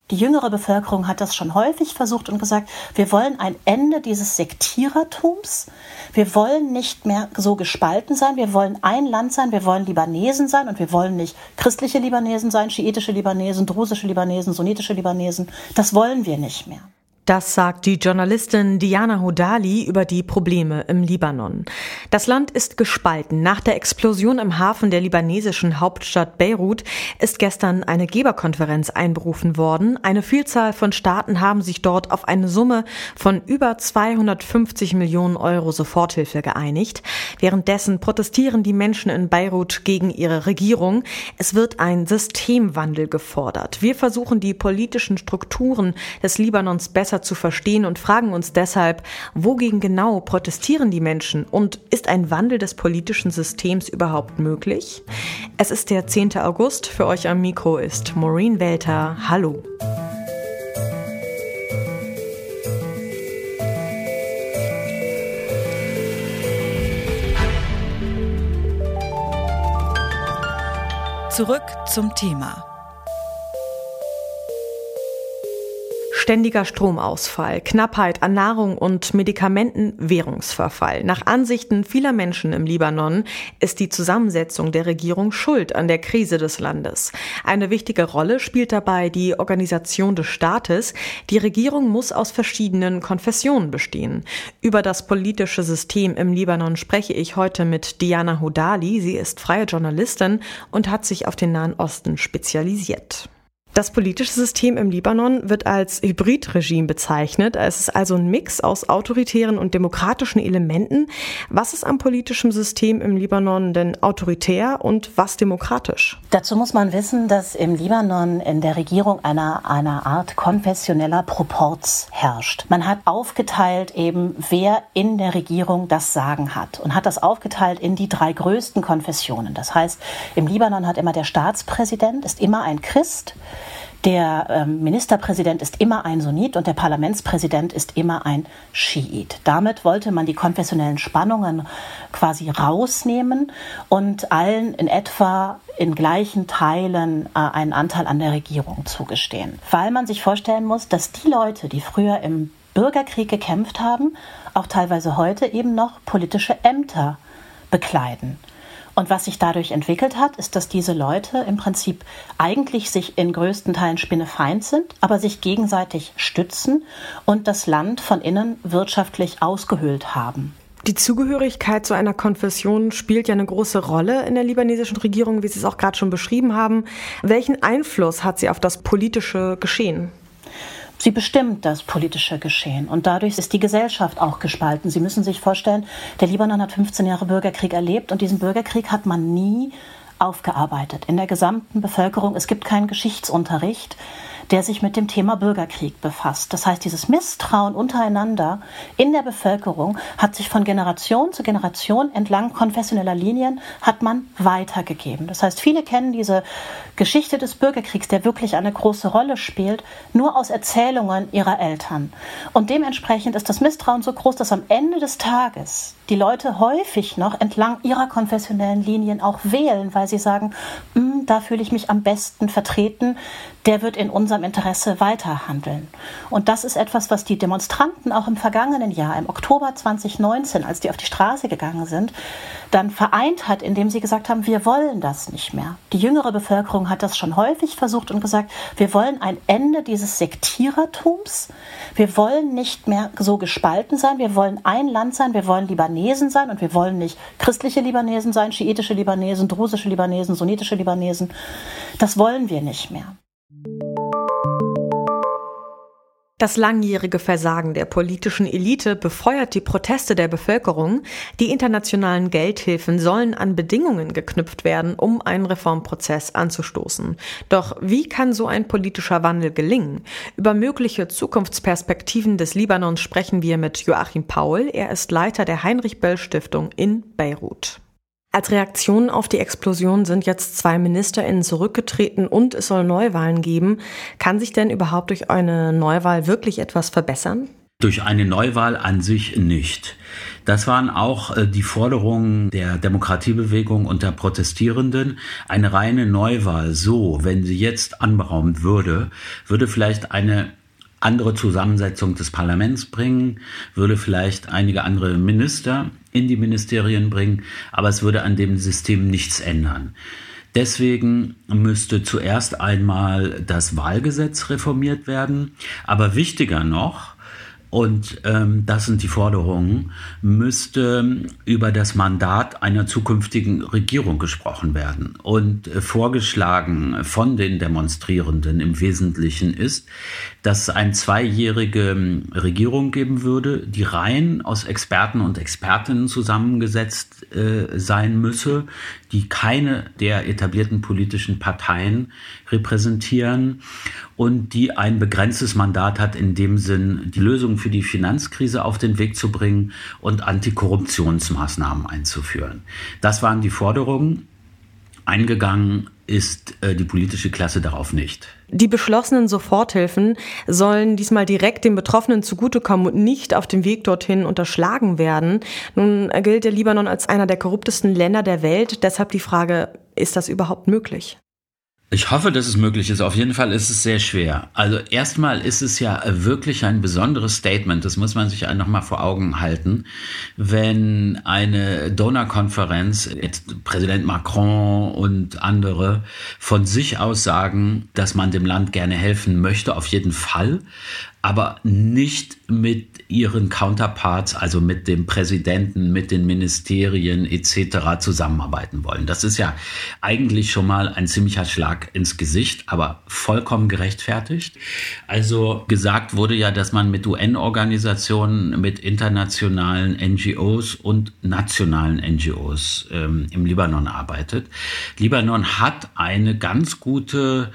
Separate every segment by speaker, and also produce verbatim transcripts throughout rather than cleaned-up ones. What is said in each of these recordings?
Speaker 1: Die jüngere Bevölkerung hat das schon häufig versucht und gesagt, wir wollen ein Ende dieses Sektierertums. Wir wollen nicht mehr so gespalten sein. Wir wollen ein Land sein. Wir wollen Libanesen sein und wir wollen nicht christliche Libanesen sein, schiitische Libanesen, drusische Libanesen, sunnitische Libanesen. Das wollen wir nicht mehr.
Speaker 2: Das sagt die Journalistin Diana Hodali über die Probleme im Libanon. Das Land ist gespalten. Nach der Explosion im Hafen der libanesischen Hauptstadt Beirut ist gestern eine Geberkonferenz einberufen worden. Eine Vielzahl von Staaten haben sich dort auf eine Summe von über zweihundertfünfzig Millionen Euro Soforthilfe geeinigt. Währenddessen protestieren die Menschen in Beirut gegen ihre Regierung. Es wird ein Systemwandel gefordert. Wir versuchen, die politischen Strukturen des Libanons besser zu verstehen und fragen uns deshalb, wogegen genau protestieren die Menschen und ist ein Wandel des politischen Systems überhaupt möglich? Es ist der zehnte August, für euch am Mikro ist Maureen Welter. Hallo.
Speaker 3: Zurück zum Thema.
Speaker 2: Ständiger Stromausfall, Knappheit an Nahrung und Medikamenten, Währungsverfall. Nach Ansichten vieler Menschen im Libanon ist die Zusammensetzung der Regierung schuld an der Krise des Landes. Eine wichtige Rolle spielt dabei die Organisation des Staates. Die Regierung muss aus verschiedenen Konfessionen bestehen. Über das politische System im Libanon spreche ich heute mit Diana Hodali. Sie ist freie Journalistin und hat sich auf den Nahen Osten spezialisiert. Das politische System im Libanon wird als Hybridregime bezeichnet. Es ist also ein Mix aus autoritären und demokratischen Elementen. Was ist am politischen System im Libanon denn autoritär und was demokratisch?
Speaker 1: Dazu muss man wissen, dass im Libanon in der Regierung eine, eine Art konfessioneller Proporz herrscht. Man hat aufgeteilt eben, wer in der Regierung das Sagen hat und hat das aufgeteilt in die drei größten Konfessionen. Das heißt, im Libanon hat immer der Staatspräsident, ist immer ein Christ, der ähm, Ministerpräsident ist immer ein Sunnit und der Parlamentspräsident ist immer ein Schiit. Damit wollte man die konfessionellen Spannungen quasi rausnehmen und allen in etwa in gleichen Teilen äh, einen Anteil an der Regierung zugestehen. Weil man sich vorstellen muss, dass die Leute, die früher im Bürgerkrieg gekämpft haben, auch teilweise heute eben noch politische Ämter bekleiden. Und was sich dadurch entwickelt hat, ist, dass diese Leute im Prinzip eigentlich sich in größten Teilen spinnefeind sind, aber sich gegenseitig stützen und das Land von innen wirtschaftlich ausgehöhlt haben.
Speaker 2: Die Zugehörigkeit zu einer Konfession spielt ja eine große Rolle in der libanesischen Regierung, wie Sie es auch gerade schon beschrieben haben. Welchen Einfluss hat sie auf das politische Geschehen?
Speaker 1: Sie bestimmt das politische Geschehen und dadurch ist die Gesellschaft auch gespalten. Sie müssen sich vorstellen, der Libanon hat fünfzehn Jahre Bürgerkrieg erlebt und diesen Bürgerkrieg hat man nie aufgearbeitet in der gesamten Bevölkerung. Es gibt keinen Geschichtsunterricht, der sich mit dem Thema Bürgerkrieg befasst. Das heißt, dieses Misstrauen untereinander in der Bevölkerung hat sich von Generation zu Generation entlang konfessioneller Linien hat man weitergegeben. Das heißt, viele kennen diese Geschichte des Bürgerkriegs, der wirklich eine große Rolle spielt, nur aus Erzählungen ihrer Eltern. Und dementsprechend ist das Misstrauen so groß, dass am Ende des Tages die Leute häufig noch entlang ihrer konfessionellen Linien auch wählen, weil sie sagen, da fühle ich mich am besten vertreten, der wird in unserem Interesse weiterhandeln. Und das ist etwas, was die Demonstranten auch im vergangenen Jahr, im Oktober zwanzig neunzehn, als die auf die Straße gegangen sind, dann vereint hat, indem sie gesagt haben, wir wollen das nicht mehr. Die jüngere Bevölkerung hat das schon häufig versucht und gesagt, wir wollen ein Ende dieses Sektierertums. Wir wollen nicht mehr so gespalten sein. Wir wollen ein Land sein. Wir wollen Libanesen sein und wir wollen nicht christliche Libanesen sein, schiitische Libanesen, drusische Libanesen, sunnitische Libanesen. Das wollen wir nicht mehr.
Speaker 2: Das langjährige Versagen der politischen Elite befeuert die Proteste der Bevölkerung. Die internationalen Geldhilfen sollen an Bedingungen geknüpft werden, um einen Reformprozess anzustoßen. Doch wie kann so ein politischer Wandel gelingen? Über mögliche Zukunftsperspektiven des Libanons sprechen wir mit Joachim Paul. Er ist Leiter der Heinrich-Böll-Stiftung in Beirut. Als Reaktion auf die Explosion sind jetzt zwei MinisterInnen zurückgetreten und es soll Neuwahlen geben. Kann sich denn überhaupt durch eine Neuwahl wirklich etwas verbessern?
Speaker 4: Durch eine Neuwahl an sich nicht. Das waren auch äh, die Forderungen der Demokratiebewegung und der Protestierenden. Eine reine Neuwahl, so, wenn sie jetzt anberaumt würde, würde vielleicht eine andere Zusammensetzung des Parlaments bringen, würde vielleicht einige andere Minister in die Ministerien bringen, aber es würde an dem System nichts ändern. Deswegen müsste zuerst einmal das Wahlgesetz reformiert werden, aber wichtiger noch, und ähm, das sind die Forderungen, müsste über das Mandat einer zukünftigen Regierung gesprochen werden. Und äh, vorgeschlagen von den Demonstrierenden im Wesentlichen ist, dass es eine zweijährige Regierung geben würde, die rein aus Experten und Expertinnen zusammengesetzt äh, sein müsse, die keine der etablierten politischen Parteien repräsentieren und die ein begrenztes Mandat hat, in dem Sinn, die Lösung für die Finanzkrise auf den Weg zu bringen und Antikorruptionsmaßnahmen einzuführen. Das waren die Forderungen. Eingegangen ist äh, die politische Klasse darauf nicht.
Speaker 2: Die beschlossenen Soforthilfen sollen diesmal direkt den Betroffenen zugutekommen und nicht auf dem Weg dorthin unterschlagen werden. Nun gilt der Libanon als einer der korruptesten Länder der Welt. Deshalb die Frage, ist das überhaupt möglich?
Speaker 4: Ich hoffe, dass es möglich ist. Auf jeden Fall ist es sehr schwer. Also erstmal ist es ja wirklich ein besonderes Statement. Das muss man sich noch mal vor Augen halten. Wenn eine Donorkonferenz, jetzt Präsident Macron und andere, von sich aus sagen, dass man dem Land gerne helfen möchte, auf jeden Fall, aber nicht mit ihren Counterparts, also mit dem Präsidenten, mit den Ministerien et cetera zusammenarbeiten wollen. Das ist ja eigentlich schon mal ein ziemlicher Schlag ins Gesicht, aber vollkommen gerechtfertigt. Also gesagt wurde ja, dass man mit U N-Organisationen, mit internationalen N G Os und nationalen N G Os ähm, im Libanon arbeitet. Libanon hat eine ganz gute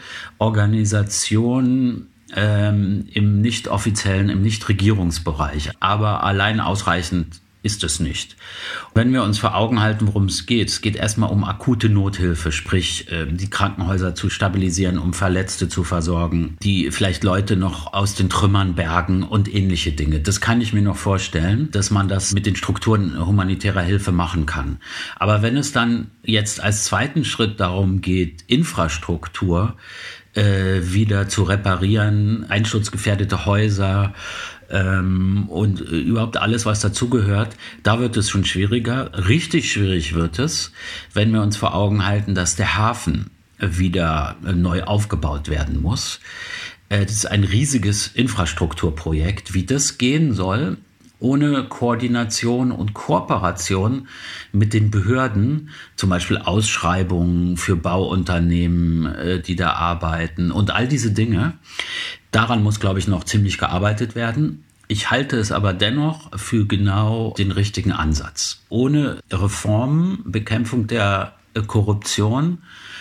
Speaker 4: Organisation Ähm, im nicht offiziellen, im Nichtregierungsbereich. Aber allein ausreichend ist es nicht. Wenn wir uns vor Augen halten, worum es geht, es geht erstmal um akute Nothilfe, sprich äh, die Krankenhäuser zu stabilisieren, um Verletzte zu versorgen, die vielleicht Leute noch aus den Trümmern bergen und ähnliche Dinge. Das kann ich mir noch vorstellen, dass man das mit den Strukturen humanitärer Hilfe machen kann. Aber wenn es dann jetzt als zweiten Schritt darum geht, Infrastruktur Äh, wieder zu reparieren, einsturzgefährdete Häuser ähm, und äh, überhaupt alles, was dazugehört, da wird es schon schwieriger. Richtig schwierig wird es, wenn wir uns vor Augen halten, dass der Hafen wieder äh, neu aufgebaut werden muss. Äh, das ist ein riesiges Infrastrukturprojekt. Wie das gehen soll, ohne Koordination und Kooperation mit den Behörden, zum Beispiel Ausschreibungen für Bauunternehmen, die da arbeiten und all diese Dinge, daran muss, glaube ich, noch ziemlich gearbeitet werden. Ich halte es aber dennoch für genau den richtigen Ansatz. Ohne Reformen, Bekämpfung der Korruption,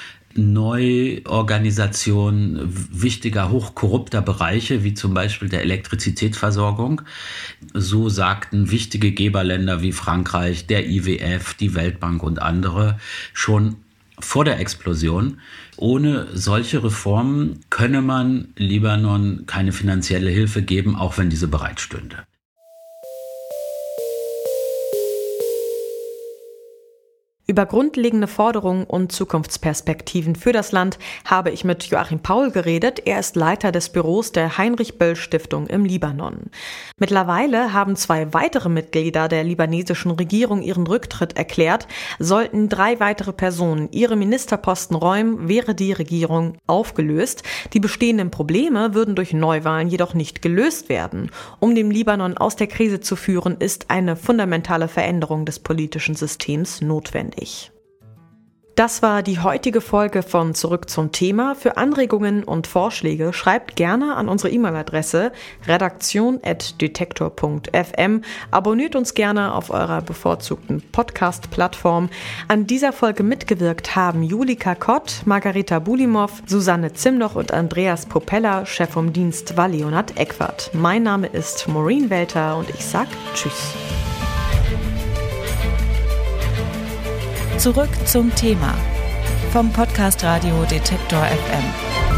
Speaker 4: Neuorganisation wichtiger, hochkorrupter Bereiche, wie zum Beispiel der Elektrizitätsversorgung. So sagten wichtige Geberländer wie Frankreich, der I W F, die Weltbank und andere schon vor der Explosion. Ohne solche Reformen könne man Libanon keine finanzielle Hilfe geben, auch wenn diese bereitstünde.
Speaker 2: Über grundlegende Forderungen und Zukunftsperspektiven für das Land habe ich mit Joachim Paul geredet. Er ist Leiter des Büros der Heinrich-Böll-Stiftung im Libanon. Mittlerweile haben zwei weitere Mitglieder der libanesischen Regierung ihren Rücktritt erklärt. Sollten drei weitere Personen ihre Ministerposten räumen, wäre die Regierung aufgelöst. Die bestehenden Probleme würden durch Neuwahlen jedoch nicht gelöst werden. Um den Libanon aus der Krise zu führen, ist eine fundamentale Veränderung des politischen Systems notwendig. Das war die heutige Folge von Zurück zum Thema. Für Anregungen und Vorschläge schreibt gerne an unsere E-Mail-Adresse redaktion at detektor punkt f m. Abonniert uns gerne auf eurer bevorzugten Podcast-Plattform. An dieser Folge mitgewirkt haben Julika Kott, Margareta Bulimow, Susanne Zimnoch und Andreas Popella. Chef vom Dienst war Leonhard Eckwart. Mein Name ist Maureen Welter und ich sag Tschüss.
Speaker 3: Zurück zum Thema vom Podcast Radio Detektor F M.